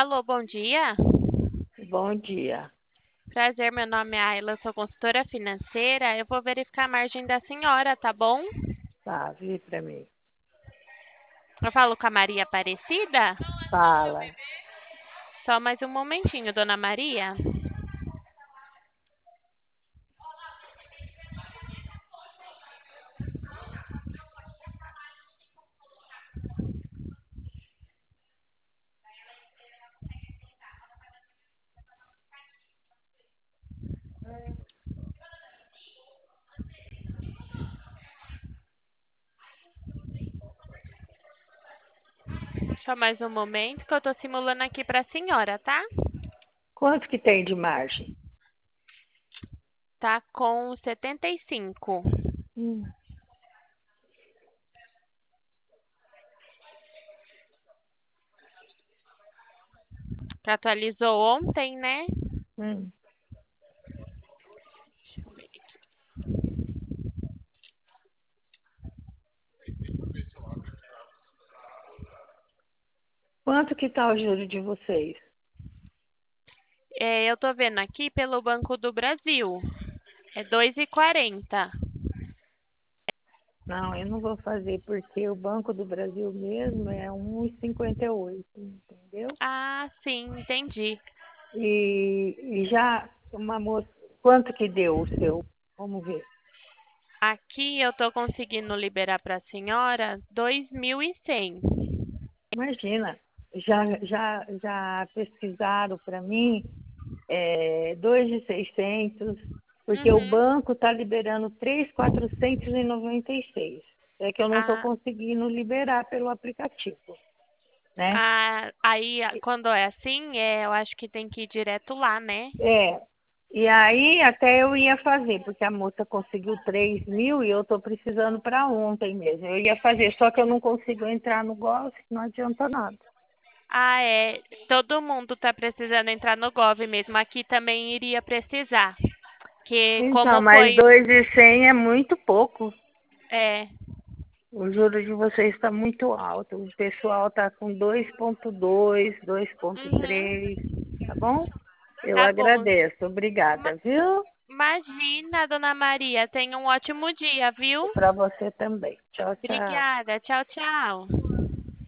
Alô, bom dia. Bom dia. Prazer, meu nome é Ayla, eu sou consultora financeira. Eu vou verificar a margem da senhora, tá bom? Tá, vi pra mim. Eu falo com a Maria Aparecida? Fala. Só mais um momentinho, dona Maria. Só mais um momento que eu tô simulando aqui pra senhora, tá? Quanto que tem de margem? Tá com 75. Hum. Que atualizou ontem, né? Hum. Quanto que tá o juro de vocês? Eu tô vendo aqui pelo Banco do Brasil. É 2,40. Não, eu não vou fazer porque o Banco do Brasil mesmo é 1,58, entendeu? Ah, sim, entendi. E já uma moça, quanto que deu o seu? Vamos ver. Aqui eu tô conseguindo liberar pra senhora 2.100. Imagina, já pesquisaram para mim 2.600, porque o Uhum. banco está liberando 3.496. É que eu não estou Ah, conseguindo liberar pelo aplicativo, né? aí, quando é assim, eu acho que tem que ir direto lá, né? É, e aí até eu ia fazer, porque a moça conseguiu 3.000 e eu estou precisando para ontem mesmo. Eu ia fazer, só que eu não consigo entrar no Golf, não adianta nada. Ah, é. Todo mundo tá precisando entrar no Gov mesmo. Aqui também iria precisar. Que Então, como mas foi. 2.100 é muito pouco. É. O juro de vocês está muito alto. O pessoal está com 2,2, Uhum. 2,3, tá bom? Eu Tá bom. agradeço. Ma- Obrigada, viu? Imagina, dona Maria. Tenha um ótimo dia, viu? E para você também. Tchau, tchau. Obrigada. Tchau, tchau.